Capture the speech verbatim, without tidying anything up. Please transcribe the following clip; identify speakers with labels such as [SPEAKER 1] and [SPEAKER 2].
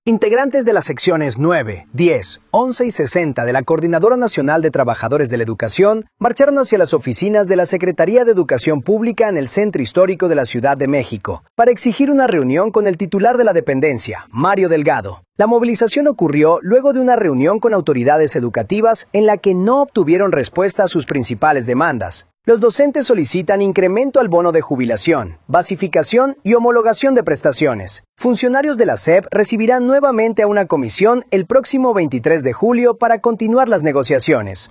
[SPEAKER 1] Integrantes de las secciones nueve, diez, once y sesenta de la Coordinadora Nacional de Trabajadores de la Educación marcharon hacia las oficinas de la Secretaría de Educación Pública en el Centro Histórico de la Ciudad de México para exigir una reunión con el titular de la dependencia, Mario Delgado. La movilización ocurrió luego de una reunión con autoridades educativas en la que no obtuvieron respuesta a sus principales demandas. Los docentes solicitan incremento al bono de jubilación, basificación y homologación de prestaciones. Funcionarios de la S E P recibirán nuevamente a una comisión el próximo veintitrés de julio para continuar las negociaciones.